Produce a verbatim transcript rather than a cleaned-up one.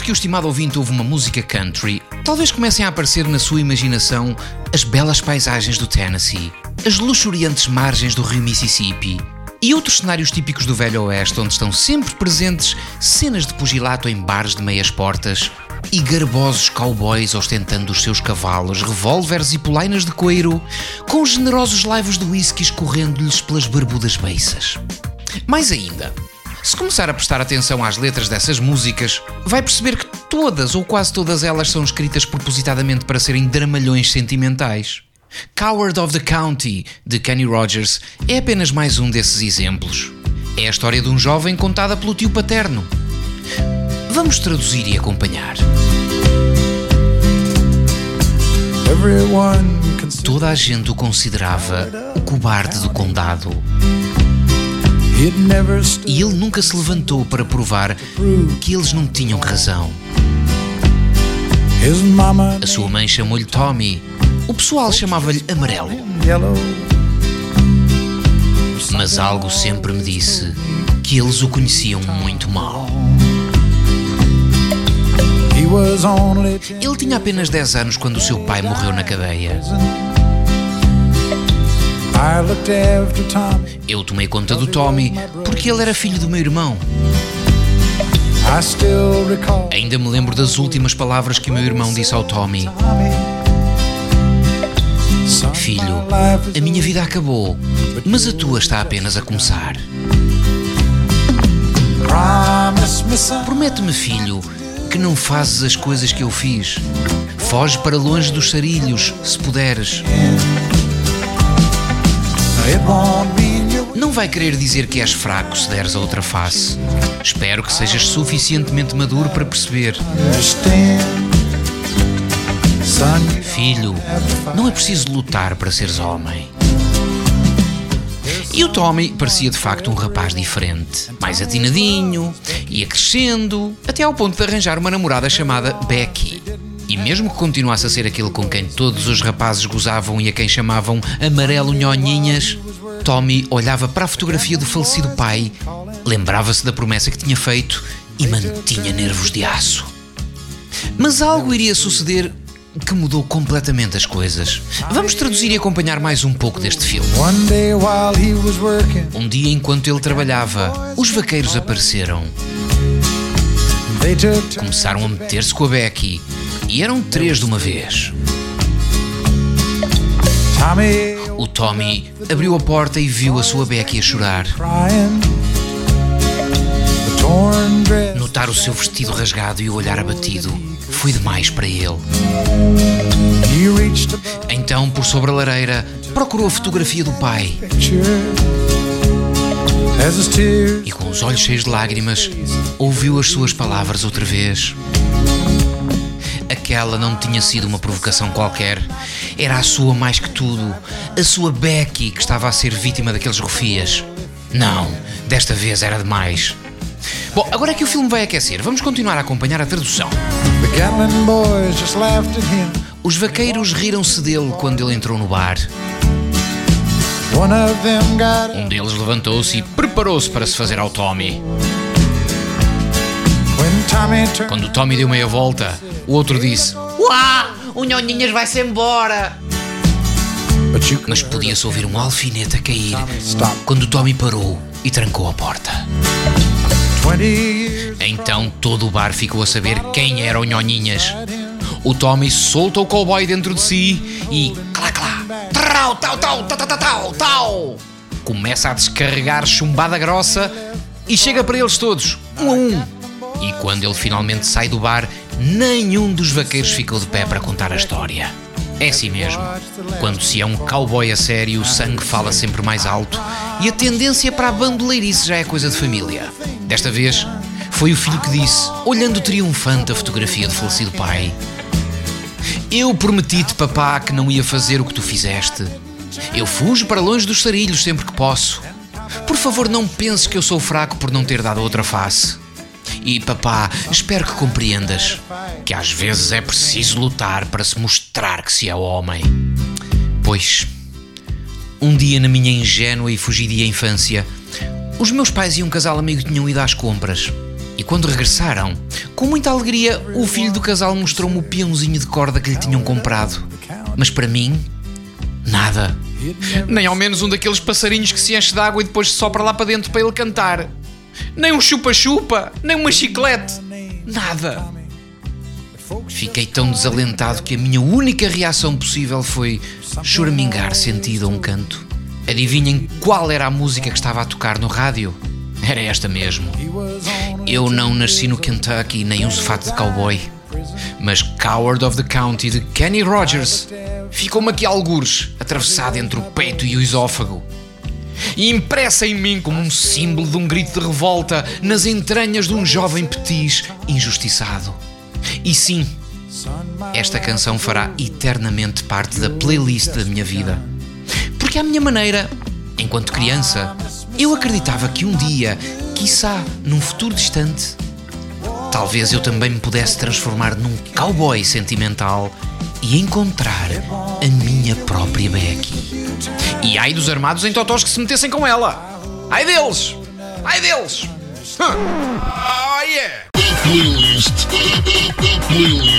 Sempre que o estimado ouvinte ouve uma música country, talvez comecem a aparecer na sua imaginação as belas paisagens do Tennessee, as luxuriantes margens do rio Mississippi e outros cenários típicos do Velho Oeste, onde estão sempre presentes cenas de pugilato em bares de meias portas e garbosos cowboys ostentando os seus cavalos, revólveres e polainas de couro, com generosos laivos de whisky escorrendo-lhes pelas barbudas beiças. Mais ainda, se começar a prestar atenção às letras dessas músicas, vai perceber que todas ou quase todas elas são escritas propositadamente para serem dramalhões sentimentais. Coward of the County, de Kenny Rogers, é apenas mais um desses exemplos. É a história de um jovem contada pelo tio paterno. Vamos traduzir e acompanhar. Toda a gente o considerava o cobarde do condado. E ele nunca se levantou para provar que eles não tinham razão. A sua mãe chamou-lhe Tommy. O pessoal chamava-lhe Amarelo. Mas algo sempre me disse que eles o conheciam muito mal. Ele tinha apenas dez anos quando o seu pai morreu na cadeia. Eu tomei conta do Tommy porque ele era filho do meu irmão. Ainda me lembro das últimas palavras que o meu irmão disse ao Tommy. Filho, a minha vida acabou, mas a tua está apenas a começar. Promete-me, filho, que não fazes as coisas que eu fiz. Foge para longe dos sarilhos, se puderes. Não vai querer dizer que és fraco se deres a outra face. Espero que sejas suficientemente maduro para perceber. Filho, não é preciso lutar para seres homem. E o Tommy parecia de facto um rapaz diferente, mais atinadinho, ia crescendo, até ao ponto de arranjar uma namorada chamada Becky. E mesmo que continuasse a ser aquele com quem todos os rapazes gozavam e a quem chamavam Amarelo Nhonhinhas, Tommy olhava para a fotografia do falecido pai, lembrava-se da promessa que tinha feito e mantinha nervos de aço. Mas algo iria suceder que mudou completamente as coisas. Vamos traduzir e acompanhar mais um pouco deste filme. Um dia, enquanto ele trabalhava, os vaqueiros apareceram. Começaram a meter-se com a Becky e eram três de uma vez. O Tommy abriu a porta e viu a sua Becky a chorar. Notar o seu vestido rasgado e o olhar abatido foi demais para ele. Então, por sobre a lareira, procurou a fotografia do pai. E com os olhos cheios de lágrimas, ouviu as suas palavras outra vez. Aquela não tinha sido uma provocação qualquer. Era a sua mais que tudo. A sua Becky que estava a ser vítima daqueles rufias. Não, desta vez era demais. Bom, agora é que o filme vai aquecer, vamos continuar a acompanhar a tradução. Os vaqueiros riram-se dele quando ele entrou no bar. Um deles levantou-se e preparou-se para se fazer ao Tommy. Quando o Tommy deu meia volta, o outro disse: "Uá, o Nhonhinhas vai-se embora!" Mas podia-se ouvir um alfinete a cair quando o Tommy parou e trancou a porta. Então todo o bar ficou a saber quem era o Nhonhinhas. O Tommy solta o cowboy dentro de si e clá clá, trau, tau, tau, tau, tau, tau, tau. Começa a descarregar chumbada grossa e chega para eles todos, um a um. E quando ele finalmente sai do bar, nenhum dos vaqueiros ficou de pé para contar a história. É assim mesmo. Quando se é um cowboy a sério, o sangue fala sempre mais alto e a tendência para a bandoleirice já é coisa de família. Desta vez, foi o filho que disse, olhando triunfante a fotografia do falecido pai: "Eu prometi-te, papá, que não ia fazer o que tu fizeste. Eu fujo para longe dos sarilhos sempre que posso. Por favor, não penses que eu sou fraco por não ter dado outra face. E, papá, espero que compreendas que às vezes é preciso lutar para se mostrar que se é homem." Pois, um dia na minha ingênua e fugidia infância, os meus pais e um casal amigo tinham ido às compras. E quando regressaram, com muita alegria, o filho do casal mostrou-me o peãozinho de corda que lhe tinham comprado. Mas para mim, nada. Nem ao menos um daqueles passarinhos que se enche de água e depois se sopra lá para dentro para ele cantar. Nem um chupa-chupa, nem uma chiclete. Nada. Fiquei tão desalentado que a minha única reação possível foi choramingar sentido a um canto. Adivinhem qual era a música que estava a tocar no rádio? Era esta mesmo. Eu não nasci no Kentucky nem uso fato de cowboy, mas Coward of the County de Kenny Rogers ficou-me aqui algures, atravessado entre o peito e o esófago, e impressa em mim como um símbolo de um grito de revolta nas entranhas de um jovem petis injustiçado. E sim, esta canção fará eternamente parte da playlist da minha vida. Porque à minha maneira, enquanto criança, eu acreditava que um dia, quiçá num futuro distante, talvez eu também me pudesse transformar num cowboy sentimental e encontrar a minha própria Becky. E ai dos armados em totós que se metessem com ela. Ai deles! Ai deles! Huh. Oh yeah!